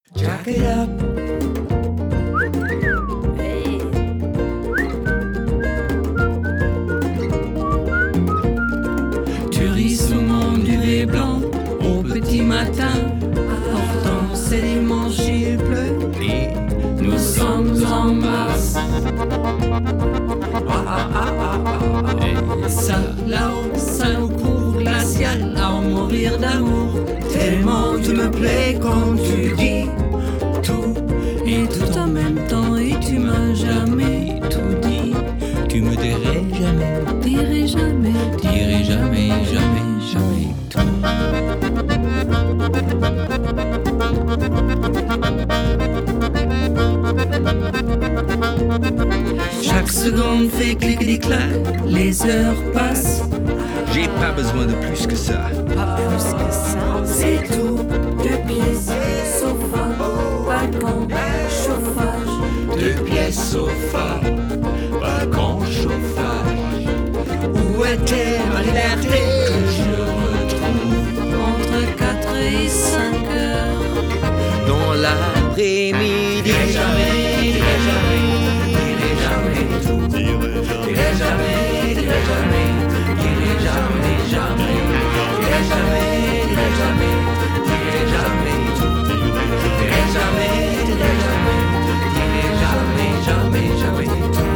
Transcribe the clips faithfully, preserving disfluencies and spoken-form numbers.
Jack it up. Hey. Tu ris sous mon duvet blanc au petit matin. Pourtant c'est dimanche, il pleut et nous sommes en mars. Ah, ah, ah, ah, ah. Et ça, là-haut, ça nous couvre glacial à en mourir d'amour. Tellement tu me plais quand tu dis tout et tout en même temps. Et tu m'as jamais tout dit. Tu me dirais jamais, dirais jamais, dirais jamais, jamais, jamais tout. Chaque seconde fait clic-clic-clac, les heures passent. J'ai pas besoin de plus que ça. Pas plus que ça, c'est tout. Deux pièces, sofa, balcon, chauffage. Deux pièces, sofa, balcon, chauffage. Où était ma liberté que je retrouve entre quatre et cinq heures Dans l'après-midi. Dirai jamais, dirai jamais, dirai jamais tout. Dirai jamais, dirai jamais, dirai jamais, jamais. Dirai jamais, dirai jamais, dirai jamais tout. Dirai jamais, dirai jamais, dirai jamais, jamais, jamais tout.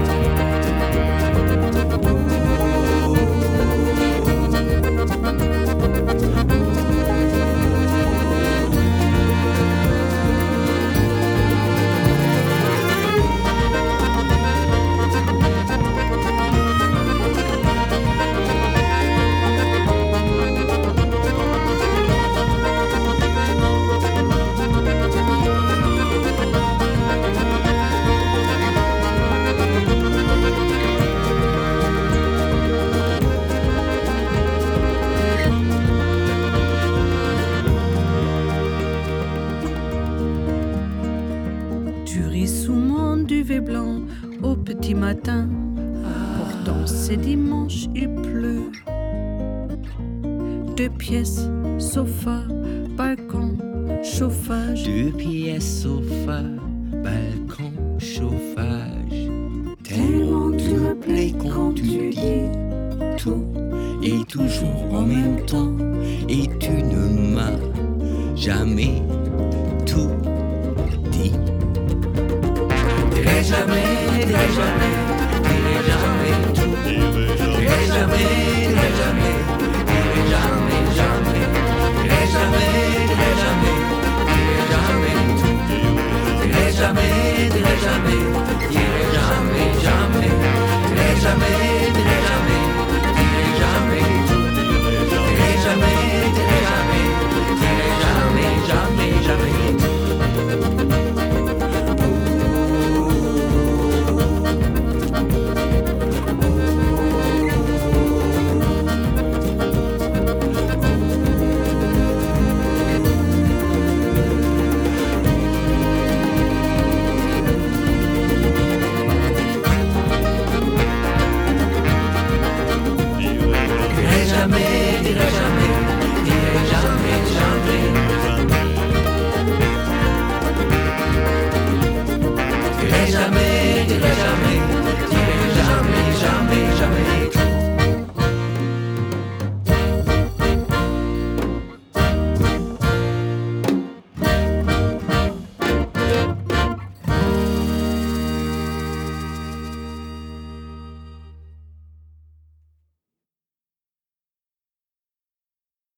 Tu ris sous mon duvet blanc au petit matin. Pourtant c'est dimanche, il pleut. Deux pièces, sofa, balcon, chauffage. Deux pièces, sofa, balcon, chauffage. Tellement tu me plais quand tu dis tout Et toujours en même temps. Et tu ne m'as jamais